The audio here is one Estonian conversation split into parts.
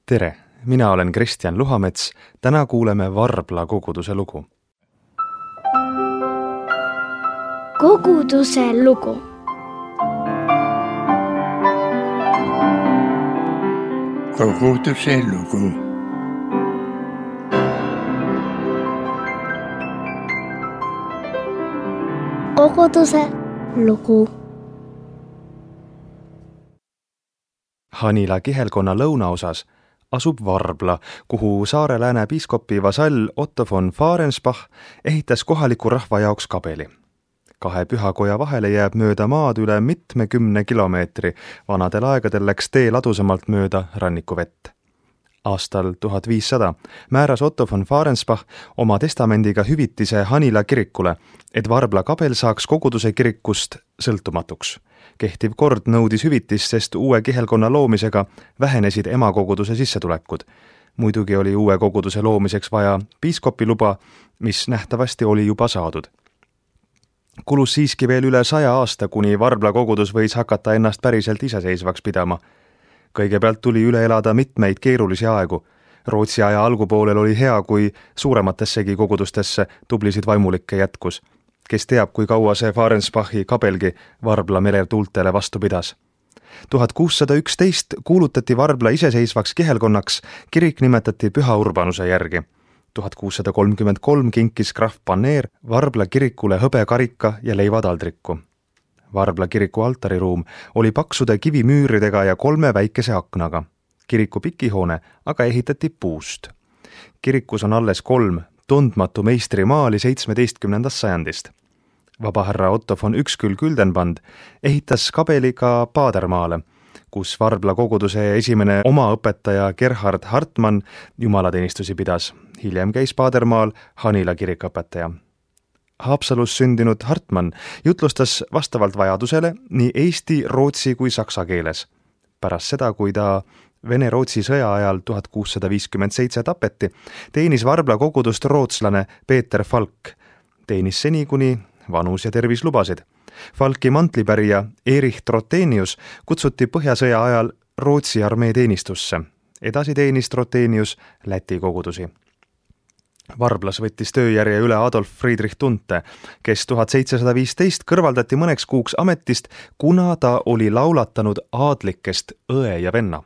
Tere, mina olen Kristjan Luhamets. Täna kuuleme Varbla koguduse lugu. Koguduse lugu. Koguduse lugu. Koguduse lugu. Hanila kihelkonna lõunaosas asub Varbla, kuhu Saare Lääne piiskopi vasall Otto von Fahrenspach ehitas kohaliku rahva jaoks kabeli. 2 pühakoja vahele jääb mööda maad üle mitmekümne kilomeetri. Vanadel aegadel läks tee ladusamalt mööda rannikuvett. Aastal 1500 määras Otto von Fahrenspach oma testamendiga hüvitise Hanila kirikule, et Varbla kabel saaks koguduse kirikust sõltumatuks. Kehtiv kord nõudis hüvitist, sest uue kihelkonna loomisega vähenesid emakoguduse sissetulekud. Muidugi oli uue koguduse loomiseks vaja piiskopi luba, mis nähtavasti oli juba saadud. Kulus siiski veel üle 100 aasta, kuni Varbla kogudus võis hakata ennast päriselt iseseisvaks pidama. Kõigepealt tuli üle elada mitmeid keerulisi aegu. Rootsi aja algupoolel oli hea, kui suurematessegi kogudustesse tublisid vaimulikke jätkus. Kes teab, kui kaua see Fahrenspach'i kabelgi Varbla meretuultele vastu pidas. 1611 kuulutati Varbla iseseisvaks kihelkonnaks, kirik nimetati Püha Urbanuse järgi. 1633 kinkis krahv Panneer Varbla kirikule hõbekarika ja leivadaldriku. Varbla kiriku altariruum oli paksude kivimüüridega ja 3 väikese aknaga. Kiriku pikihoone aga ehitati puust. Kirikus on alles 3 tundmatu meistrimaali 17. sajandist. Vabahärra Otto von Uexküll-Güldenband ehitas kabeli ka Padermaale, kus Varbla koguduse esimene oma õpetaja Gerhard Hartmann jumalateenistusi pidas. Hiljem käis Padermaal Hanila kirikõpetaja. Haapsalus sündinud Hartmann jutlustas vastavalt vajadusele nii eesti, rootsi kui saksa keeles. Pärast seda, kui ta Vene-Rootsi sõja ajal 1657 tapeti, teenis Varbla kogudust rootslane Peeter Falk. Teenis seni, kuni vanus ja tervis lubasid. Falki mantlipärija Erich Trotenius kutsuti Põhjasõja ajal Rootsi armee teenistusse. Edasi teenis Trotenius Läti kogudusi. Varblas võttis tööjärje üle Adolf Friedrich Tunte, kes 1715 kõrvaldati mõneks kuuks ametist, kuna ta oli laulatanud aadlikest õe ja venna.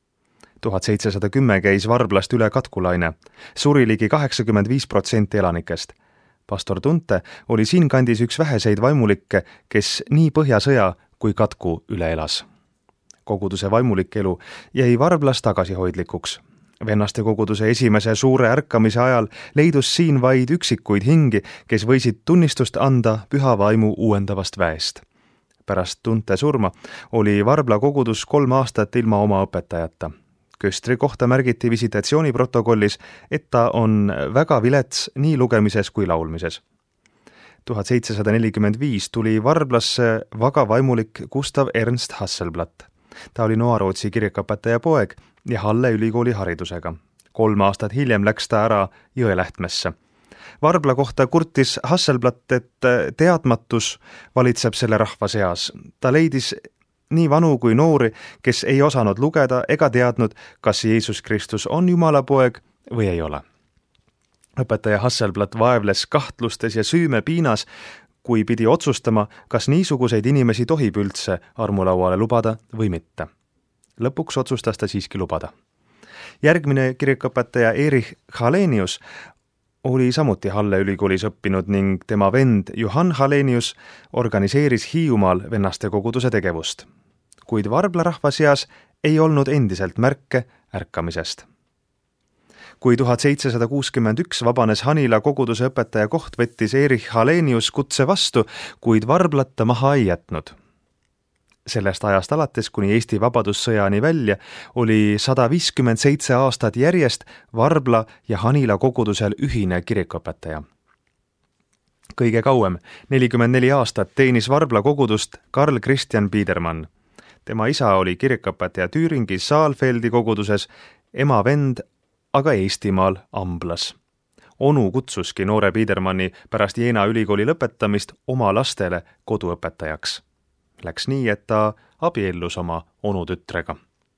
1710 käis Varblast üle katkulaine, suri ligi 85% elanikest. Pastor Tunte oli siinkandis üks väheseid vaimulikke, kes nii Põhjasõja kui katku üle elas. Koguduse vaimulik elu jäi Varblas tagasihoidlikuks. Vennaste koguduse esimese suure ärkamise ajal leidus siin vaid üksikuid hingi, kes võisid tunnistust anda püha vaimu uuendavast väest. Pärast Tunte surma oli Varbla kogudus 3 aastat ilma oma õpetajata. Köstri kohta märgiti visitatsiooniprotokollis, et ta on väga vilets nii lugemises kui laulmises. 1745 tuli Varblasse vaga vaimulik Gustav Ernst Hasselblatt. Ta oli Noa-Rootsi kirikõpetaja poeg ja Halle ülikooli haridusega. 3 aastat hiljem läks ta ära Jõelähtmesse. Varbla kohta kurtis Hasselblatt, et teadmatus valitseb selle rahva seas. Ta leidis nii vanu kui noori, kes ei osanud lugeda ega teadnud, kas Jeesus Kristus on Jumala poeg või ei ole. Õpetaja Hasselblatt vaevles kahtlustes ja süümepiinas, kui pidi otsustama, kas niisuguseid inimesi tohib üldse armulauale lubada või mitte. Lõpuks otsustas ta siiski lubada. Järgmine kirikõpetaja Erich Hallenius oli samuti Halle ülikoolis õppinud ning tema vend Johann Hallenius organiseeris Hiiumaal vennaste koguduse tegevust. Kuid Varbla rahva seas ei olnud endiselt märke ärkamisest. Kui 1761 vabanes Hanila koguduse õpetaja koht, võttis Erich Hallenius kutse vastu, kuid Varblat ta maha ei jätnud. Sellest ajast alates kuni Eesti vabadussõjani välja oli 157 aastat järjest Varbla ja Hanila kogudusel ühine kirikõpetaja. Kõige kauem, 44 aastat, teenis Varbla kogudust Karl Christian Biedermann. Tema isa oli kirikõpetaja Tüüringi Saalfeldi koguduses, ema vend aga Eestimaal Amblas. Onu kutsuski noore Biedermanni pärast Jena ülikooli lõpetamist oma lastele koduõpetajaks. Läks nii, et ta abiellus oma onu tütrega.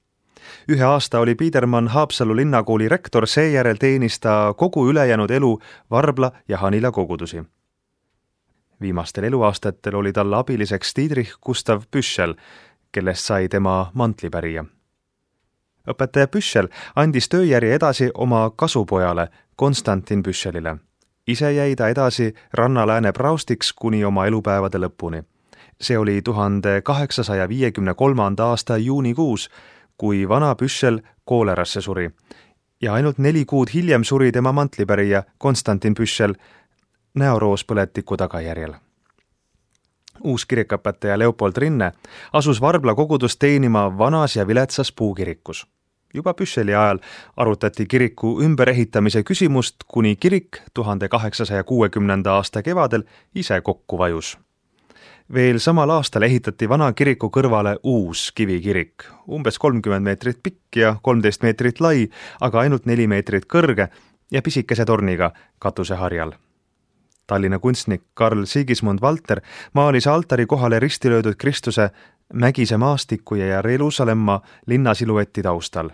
1 aasta oli Piedermann Haapsalu linnakooli rektor, seejärel teenis ta kogu ülejäänud elu Varbla ja Hanila kogudusi. Viimastel eluaastatel oli tal abiliseks Dietrich Gustav Püschel, kellest sai tema mantlipärija. Õpetaja Püschel andis tööjärje edasi oma kasupojale Konstantin Püschelile. Ise jäi ta edasi Ranna-Lääne praustiks kuni oma elupäevade lõpuni. See oli 1853. aasta juunikuus, kui vana Püschel koolerasse suri ja ainult 4 kuud hiljem suri tema mantlipärija Konstantin Püschel näoroospõletiku tagajärjel. Uus kirikõpetaja Leopold Rinne asus Varbla kogudust teenima vanas ja viletsas puukirikus. Juba Püscheli ajal arutati kiriku ümberehitamise küsimust, kuni kirik 1860. aasta kevadel ise kokku vajus. Veel samal aastal ehitati vana kiriku kõrvale uus kivikirik, umbes 30 meetrit pikk ja 13 meetrit lai, aga ainult 4 meetrit kõrge ja pisikese torniga katuseharjal. Tallinna kunstnik Karl Sigismund Valter maalis altari kohale risti löödud Kristuse Mägise maastiku ja Jeruusalemma linnasiluetti taustal.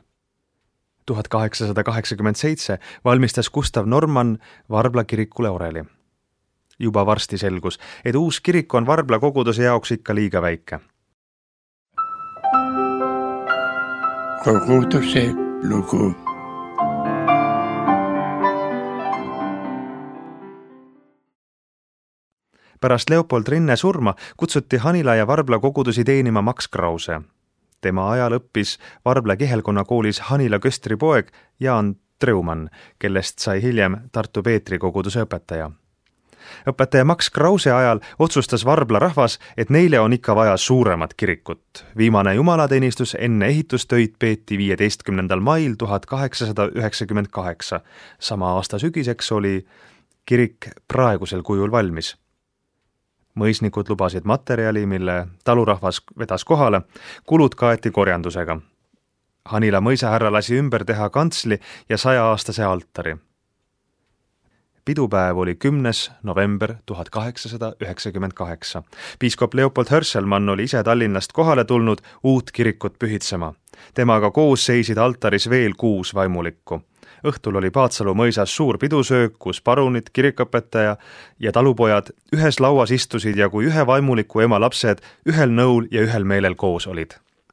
1887 valmistas Gustav Norman Varbla kirikule oreli. Juba varsti selgus, et uus kirik on Varbla koguduse jaoks ikka liiga väike. Koguduse lugu. Pärast Leopold Rinne surma kutsuti Hanila ja Varbla kogudusi teenima Max Krause. Tema ajal õppis Varbla kihelkonna koolis Hanila köstri poeg Jaan Treumann, kellest sai hiljem Tartu Peetri koguduse õpetaja. Õpetaja Max Krause ajal otsustas Varbla rahvas, et neile on ikka vaja suuremat kirikut. Viimane jumalateenistus enne ehitustöid peeti 15. mail 1898. Sama aasta sügiseks oli kirik praegusel kujul valmis. Mõisnikud lubasid materjali, mille talurahvas vedas kohale, kulud kaeti korjandusega. Hanila mõisahärra lasi ümber teha kantsli ja 100-aastase altari. Pidupäev oli 10. november 1898. Piiskop Leopold Hörselmann oli ise Tallinnast kohale tulnud uut kirikut pühitsema. Temaga koos seisid altaris veel 6 vaimulikku. Õhtul oli Paatsalu mõisas suur pidusöök, kus parunid, kirikõpetaja ja talupojad ühes lauas istusid ja kui ühe vaimuliku ema lapsed ühel nõul ja ühel meelel koos olid.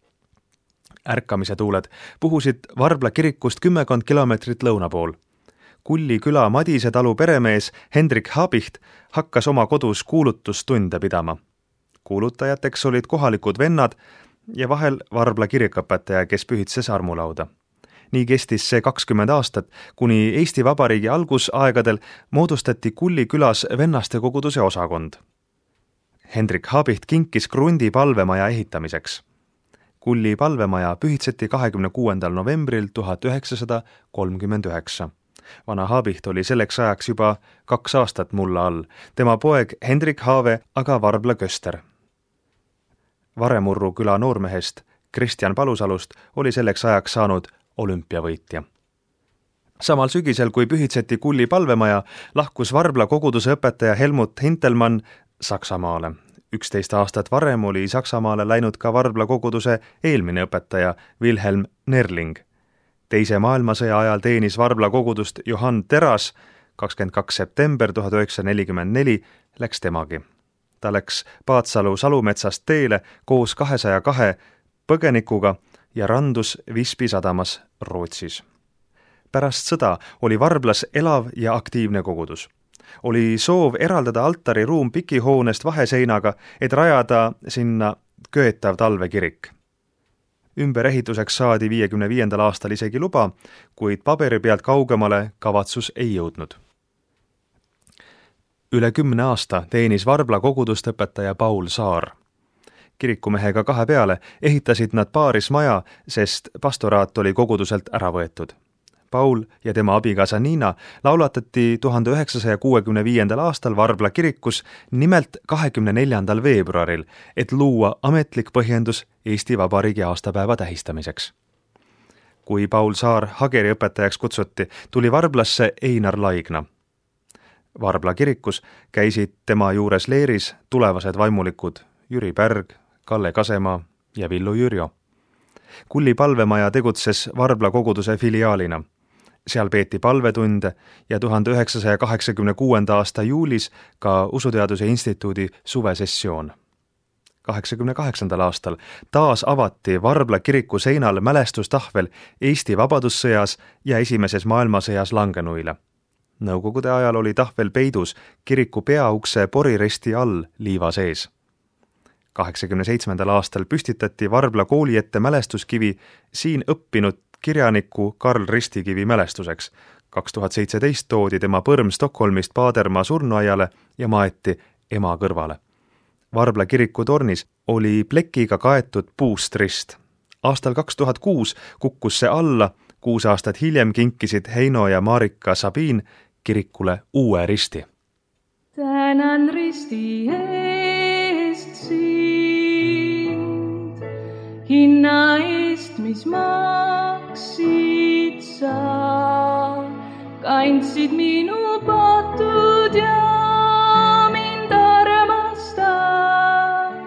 Ärkamise tuuled puhusid Varbla kirikust 10 kilomeetrit lõuna pool. Kulli küla Madise talu peremees Hendrik Habicht hakkas oma kodus kuulutustunde pidama. Kuulutajateks olid kohalikud vennad ja vahel Varbla kirikõpetaja, kes pühitses armulauda. Nii kestis see 20 aastat, kuni Eesti Vabariigi algusaegadel moodustati Kulli külas vennaste koguduse osakond. Hendrik Habicht kinkis krundi palvemaja ehitamiseks. Kulli palvemaja pühitseti 26. novembril 1939. Vana Habicht oli selleks ajaks juba 2 aastat mulla all, tema poeg Hendrik Haave aga Varbla köster. Varemurru küla noormehest Kristjan Palusalust oli selleks ajaks saanud olümpiavõitja. Samal sügisel, kui pühitseti Kulli palvemaja, lahkus Varbla koguduse õpetaja Helmut Hintelmann Saksamaale. 11 aastat varem oli Saksamaale läinud ka Varbla koguduse eelmine õpetaja Wilhelm Nerling. Teise maailmasõja ajal teenis Varbla kogudust Johann Teras, 22. september 1944 läks temagi. Ta läks Paatsalu Salumetsast teele koos 202 põgenikuga ja randus Visby sadamas Rootsis. Pärast sõda oli Varblas elav ja aktiivne kogudus. Oli soov eraldada altariruum pikihoonest vaheseinaga, et rajada sinna köetav talvekirik. Ümberehituseks saadi 55. aastal isegi luba, kuid paberi pealt kaugemale kavatsus ei jõudnud. Üle 10 aasta teenis Varbla kogudust õpetaja Paul Saar. Kirikumehega 2 peale ehitasid nad paaris maja, sest pastoraat oli koguduselt ära võetud. Paul ja tema abikaasa Niina laulatati 1965. aastal Varbla kirikus nimelt 24. veebruaril, et luua ametlik põhjendus Eesti Vabariigi aastapäeva tähistamiseks. Kui Paul Saar Hageri õpetajaks kutsuti, tuli Varblasse Einar Laigna. Varbla kirikus käisid tema juures leeris tulevased vaimulikud Jüri Pärg, Kalle Kasemaa ja Villu Jürjo. Kulli palvemaja tegutses Varbla koguduse filiaalina. Seal peeti palvetunde ja 1986. aasta juulis ka Usuteaduse Instituudi suvesessioon. 1988. aastal taas avati Varbla kiriku seinal mälestustahvel Eesti Vabadussõjas ja Esimeses maailmasõjas langenuile. Nõukogude ajal oli tahvel peidus kiriku peaukse poriresti all liiva sees. 1987. aastal püstitati Varbla kooli ette mälestuskivi siin õppinud kirjaniku Karl Ristikivi mälestuseks. 2017 toodi tema põrm Stockholmist Paadermaa surnuaiale ja maeti ema kõrvale. Varbla kiriku tornis oli plekiga kaetud puust rist. Aastal 2006 kukkus see alla, 6 aastat hiljem kinkisid Heino ja Marika Sabin kirikule uue risti. Tänan risti eest sind, hinna eest, mis maksid sa, kandsid minu patud ja mind armastad,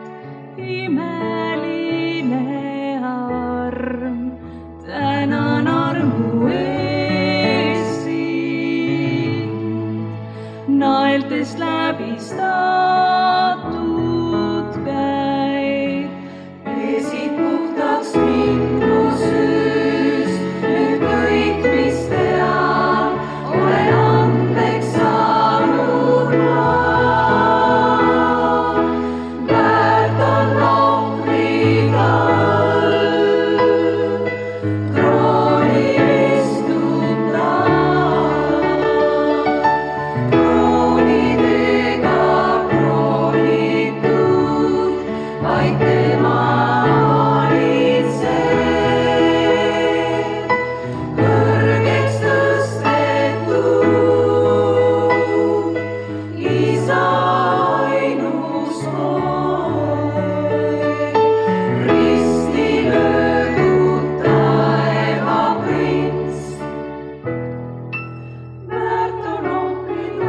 imeline arm, tänan armu eest sind, naeltest läbi statud käid, pesid puhtaks minu süüst, nüüd kõik, mis tean, olen andeks saanud ma. Väärt on ohvrid all, kroonil istuda, kroonidega kroonitud, vaid tema valitseb, kõrgeks tõstetud, isa ainus poeg, risti löödud taeva prints. Väärt on ohvrid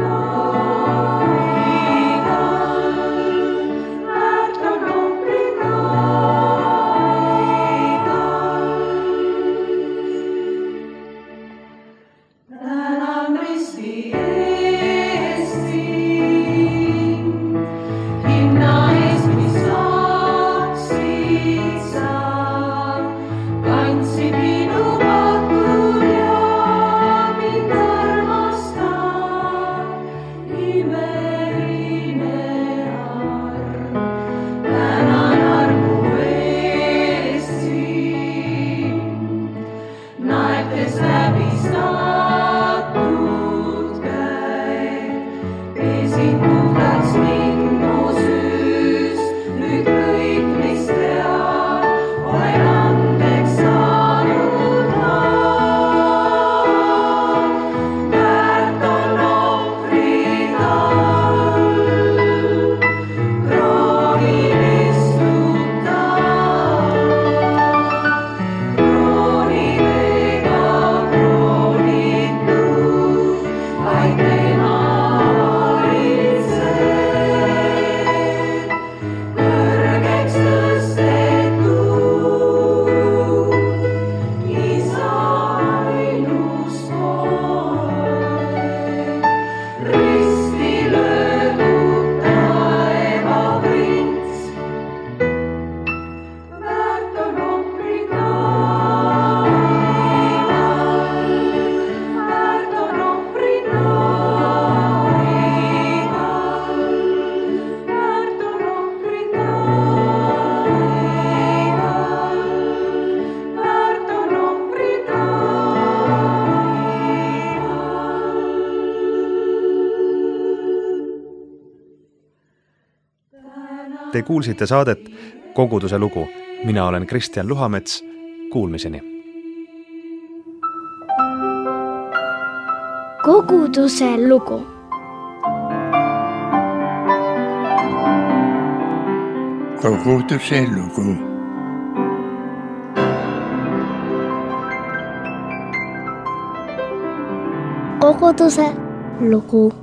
all, väärt on ohvrid all. Tänan risti eest sind, hinna eest, mis maksid sa, kandsid minu patud ja mind armastad, imeline arm, tänan armu eest sind, naeltes läbi statud käid, pesid puhtaks minu süüst, nüüd kõik, mis tean, olen andeks saanud ma. Väärt on ohvrid all, kroonil istuda, kroonidega kroonitud, vaid tema valitseb, kõrgeks tõstetud, isa ainus poeg, risti löödud taeva prints. Väärt on ohvrid all, väärt on ohvrid all, väärt on ohvrid all, väärt on ohvrid all. Te kuulsite saadet Koguduse lugu. Mina olen Kristjan Luhamets. Kuulmiseni. Koguduse lugu. Koguduse lugu. Koguduse lugu.